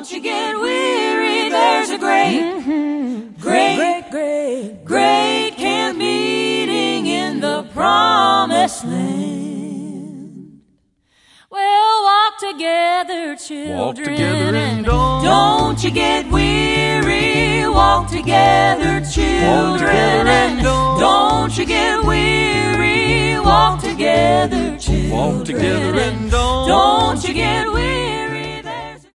don't you get weary. There's a great camp meeting in the promised land. Well, walk together, children, Walk together and don't you get weary. Walk together, children, and don't you get weary. Walk together, children, Walk together and don't you get weary.